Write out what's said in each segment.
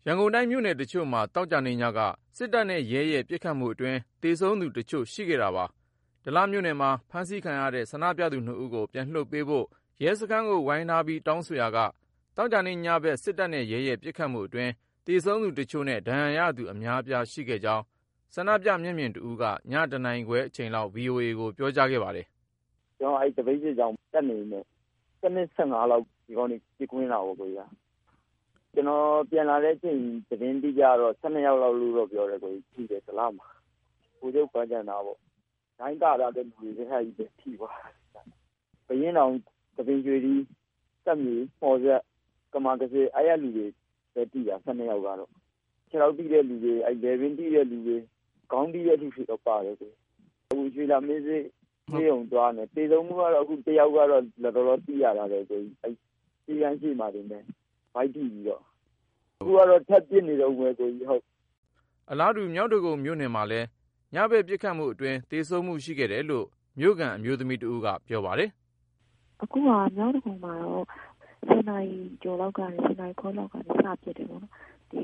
ရန်ကုန်တိုင်းမြို့နယ်တချို့မှာသောကြာနေ့ညကစစ်တပ်နဲ့ရဲရဲ့ပစ်ခတ်မှုအတွင်းသေဆုံးသူတချို့ရှိခဲ့တာပါ။ဒလမြို့နယ်မှာဖမ်းဆီးခံရတဲ့ဆန္ဒပြသူ2ဦးကိုပြန်လွှတ်ပေးဖို့ရဲစခန်းကိုဝိုင်းထားပြီးတောင်းဆိုရာကသောကြာနေ့ညဘက်စစ်တပ်နဲ့ရဲရဲ့ပစ်ခတ်မှုအတွင်းသေဆုံးသူတချို့နဲ့ဒဏ်ရာရသူအများအပြားရှိခဲ့ကြောင်းဆန္ဒပြမျက်မြင်တဦးကည1 နာရီခွဲအချိန်လောက် VOA ကိုပြောကြားခဲ့ပါတယ်။ကျွန်တော်အဲ့တပိတ်စစ်ကြောင်တက်နေနေ7 15လောက်ဒီကောင်းနေပြကွင်းလာပေါ့ကိုကြီး။ကျွန်တော်ပြန်လာတဲ့အချိန်သတင်းတိကျတော့12ယောက်လောက်လို့တော့ပြောတယ်ကိုကြီးထိတယ်ဒလားမှာ။ကိုကျုပ်ပန်းကြံတာပေါ့။တိုင်းတာတဲ့လူတွေတစ်ခါကြီးပဲထိပါ။ဘရင်တော်တပင်ကျွေဒီတက်မြေပေါ်ဆက်ကမာကစေအဲ့ရလူတွေပဲတိတာ12ယောက်ကတော့ခြေထောက်တိတဲ့လူတွေအဲ့လေပင်တိတဲ့လူတွေခေါင်းတိတဲ့လူတွေတော့ပါတယ်ကိုအခုရွှေလာမေးစေးပြေုံသွားနေတေဆုံးမှုကတော့အခုတယောက်ကတော့တော်တော်တိရတာလေကိုအဲ့ဒီကန်းရှိမှတင်တယ်ဘိုက်တိပြီးတော့အခုကတော့ထပ်ပြစ်နေတော့မယ်ကိုကြီးဟုတ်အလားတူမြောက်တကုံမြို့နယ်မှာလည်းညဘက်ပစ်ခတ်မှုအတွင်းသေဆုံးမှုရှိခဲ့တယ်လို့မြို့ကန်အမျိုးသမီးတဦးကပြောပါတယ်အခုကမြောက်တကုံမှာတော့7 နာရီကျော်လောက်ကနေ7 နာရီခွဲလောက်ကနေစပြစ်တယ်ပေါ့နော်ဒီ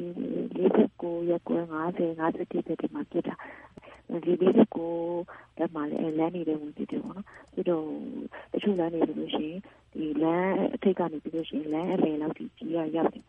49ရက်ကွယ်50 51ရက်ဒီမှာပြစ်တာဒီ49တက်မှာလည်းလမ်းနေတဲ့ဝင်ပြစ်တယ်ပေါ့နော်ပြီးတော့တချို့လမ်းနေလို့ရှိရင်ဒီလမ်းအထိပ်ကနေပြီးလို့ရှိရင်လမ်းအလယ်လောက်ဒီကြီးရောက်တယ်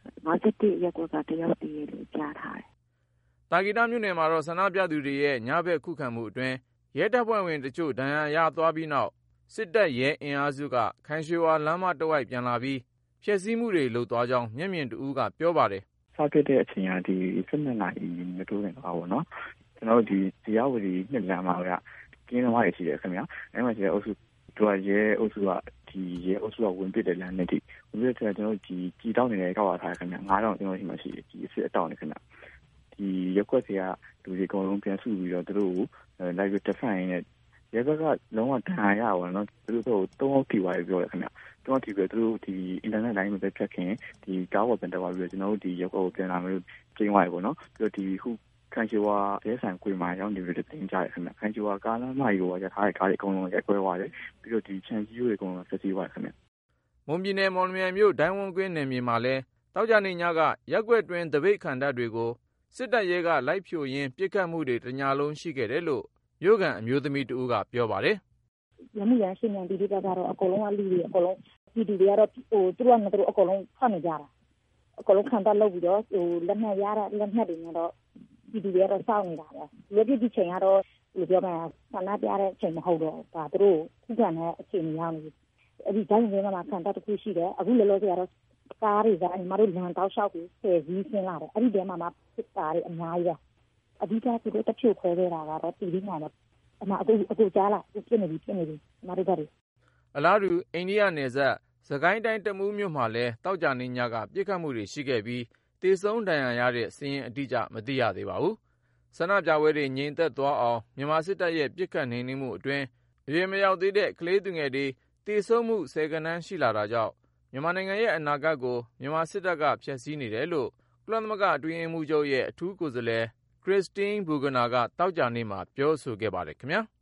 51ရက်ကွက်ကတယောက်တည်းလို့ကြားထားတယ်တာဂီတာမြို့နယ်မှာတော့ဆန္ဒပြသူတွေရဲ့ညဘက်ခုခံမှုအတွင်းရဲတပ်ဖွဲ့ဝင်တချို့ဒဏ်ရာရသွားပြီးနောက်စစ်တပ်ရဲအင်အားစုကခိုင်ရွှေဝါလမ်းမတဝိုက်ပြန်လာပြီးဖျက်ဆီးမှုတွေလုပ်သွားကြောင်းမျက်မြင်တဦးကပြောပါတယ်။စပြတဲ့အချိန်ကဒီ7 နာရီမတိုးခင်ပါဘောနော်။ကျွန်တော်တို့ဒီတရားဝတီနှစ်လမ်းမှာကကင်းသမားတွေရှိတယ်ခင်ဗျာ။အဲ့မှာရှိတဲ့အုပ်စုတို့ရဲအုပ်စုကဒီရဲအုပ်စုကဝင်ပစ်တဲ့လမ်းနဲ့ဒီဝင်ပစ်တဲ့ကျွန်တော်တို့ဒီကြီးတောင်းနေတဲ့ကောက်ရထားခင်ဗျာ9000ကျွန်တော်ရှိမှရှိဒီအစ်အတောင်းနေခင်ဗျာ။ဒီရက်ွက်တွေကလူတွေအကုန်လုံးပြန်စုပြီးတော့သူတို့ကိုလိုက်ပြီးတက်ဆိုင်နဲ့ရဲဘက်ကလုံးဝဒဏ်ရာရပါတော့သူတို့3ဟုတ်တီပါပြောတယ်ခင်ဗျာ3ဟုတ်တီပဲသူတို့ဒီအင်တာနက်လိုင်းမှာပဲဖြတ်ခင်ဒီကားဝယ်ပြန်တက်သွားပြီးတော့ကျွန်တော်တို့ဒီရက်ကိုပြန်လာမျိုးကျင်းသွားပြီပေါ့နော်ပြီးတော့ဒီခုခိုင်ချီဝါရဲဆိုင်ကွေမှာရောက်နေပြီးတော့တင်ကြရခင်ဗျာခိုင်ချီဝါကားလမ်းမကြီးကိုရထားတဲ့ကားတွေအကုန်လုံးရက်ကွဲသွားတယ်ပြီးတော့ဒီချန်ကြီးတွေအကုန်လုံးဆက်စီးသွားခင်ဗျာမွန်ပြည်နယ်မော်လမြိုင်မြို့ဒိုင်းဝန်းကွင်းနယ်မြေမှာလဲတောက်ကြနေညကရက်ွက်တွင်တပိတ်ခံတပ်တွေကိုစစ်တပ်ရဲကလိုက်ဖြိုရင်းပစ်ခတ်မှုတွေတညလုံးရှိခဲ့တယ်လို့မြို့ကန်အမျိုးသမီးတဦးကပြောပါတယ်။ရမှုရရှိနေဒီဘက်ကတော့အကုန်လုံးကလူတွေအကုန်လုံးဒီတွေကတော့သူတို့ကလည်းအကုန်လုံးဖတ်နေကြတာအကုန်လုံးခံတတ်လို့ပြီးတော့လက်မှတ်ရတာလက်မှတ်တွေနဲ့တော့ဒီတွေကတော့စောင့်နေတာပဲဒီချိန်ကတော့လူပြောမှဆန္ဒပြတဲ့အချိန်မဟုတ်တော့ဒါသူတို့ခုခံတဲ့အချိန်ရောက်နေပြီအဲ့ဒီတိုင်းရင်းမှာခံတတ်တစ်ခုရှိတယ်အခုလောလောဆယ်ကတော့ကားတွေကညီမတို့လမ်းတောက်လျှောက်ပြီးဆယ်ကြီးဆင်းလာတယ်အဲ့ဒီတဲမှာစစ်သားတွေအများကြီးပဲအဓိကသူတို့တချို့ခွဲခဲ့တာကတော့တီဗီမှာတော့အမအခုကြားလာပြည့်နေပြီမတို့ကတွေအလားတူအိန္ဒိယနယ်စပ်စကိုင်းတိုင်းတမူးမြို့မှာလည်းတောက်ကြနေညကပြစ်ခတ်မှုတွေရှိခဲ့ပြီးတေဆုံးဒဏ်ရာရတဲ့စီးရင်အတိအကျမသိရသေးပါဘူးဆန္ဒပြပွဲတွေငြိမ်သက်သွားအောင်မြန်မာစစ်တပ်ရဲ့ပြစ်ခတ်နှိမ်နင်းမှုအတွင်းအရွယ်မရောက်သေးတဲ့ကလေးသူငယ်တွေတေဆုံးမှုဆယ်ကဏန်းရှိလာတာကြောင့်မြန်မာနိုင်ငံရဲ့အနာဂတ်ကိုမြန်မာစစ်တပ်ကဖျက်ဆီးနေတယ်လို့ကုလသမဂ္ဂအတွင်းရေးမှူးချုပ်ရဲ့အထူးကိုယ်စားလှယ်ခရစ်စတင်းဘူဂနာကတောက်ကြနေမှာပြောဆိုခဲ့ပါတယ်ခင်ဗျာ